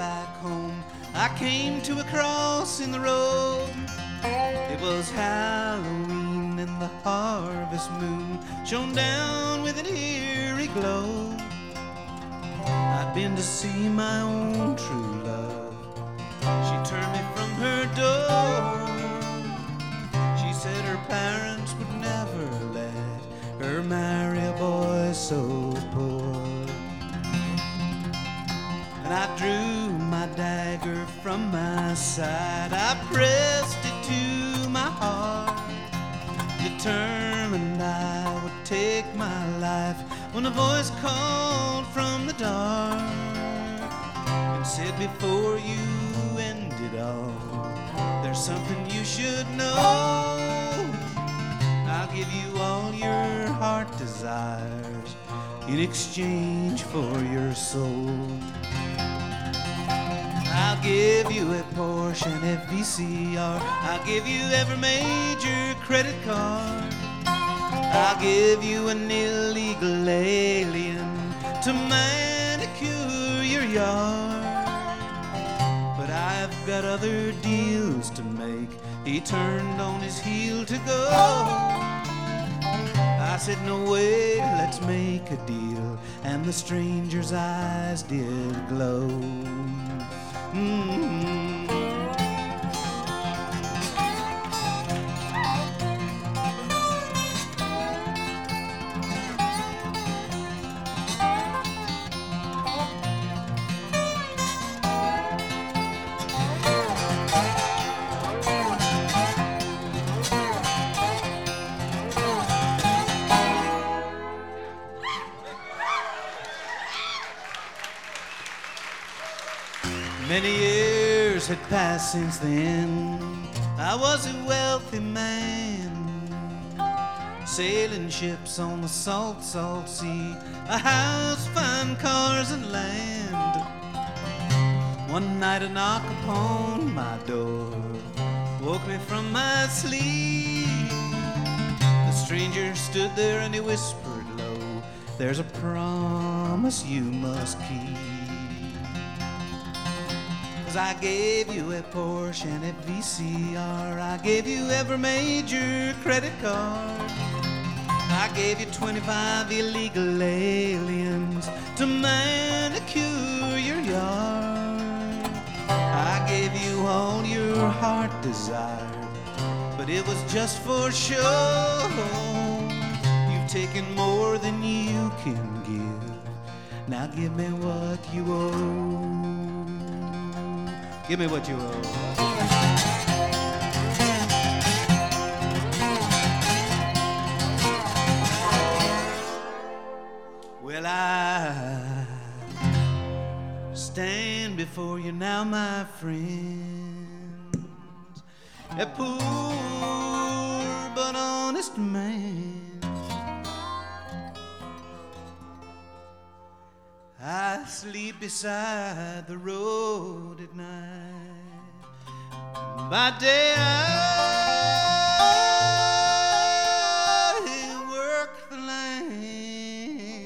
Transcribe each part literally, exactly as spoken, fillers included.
back home, I came to a cross in the road. It was Halloween and the harvest moon shone down with an eerie glow. I'd been to see my own true love. She turned me from her door. She said her parents would never let her marry a boy so poor. And I drew my dagger from my side, I pressed it to my heart, determined I would take my life, when a voice called from the dark and said, before you end it all, there's something you should know. I'll give you all your heart desires in exchange for your soul. I'll give you a Porsche and a V C R. I'll give you every major credit card. I'll give you an illegal alien to manicure your yard. But I've got other deals to make. He turned on his heel to go. I said, no way, let's make a deal. And the stranger's eyes did glow. Mm-hmm. Many years had passed since then. I was a wealthy man, sailing ships on the salt, salt sea, a house, fine cars and land. One night a knock upon my door woke me from my sleep. The stranger stood there and he whispered low, there's a promise you must keep. I gave you a Porsche and a V C R. I gave you every major credit card. I gave you twenty-five illegal aliens to manicure your yard. I gave you all your heart desired, but it was just for show. You've taken more than you can give. Now give me what you owe. Give me what you owe. Well, I stand before you now, my friends, a poor but honest man. I sleep beside the road at night. By day I work the land.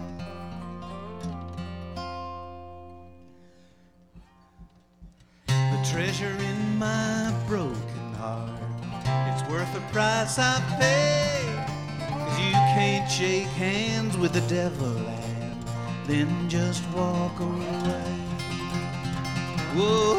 The treasure in my broken heart, it's worth the price I pay. 'Cause you can't shake hands with the devil and then just walk away. Whoa.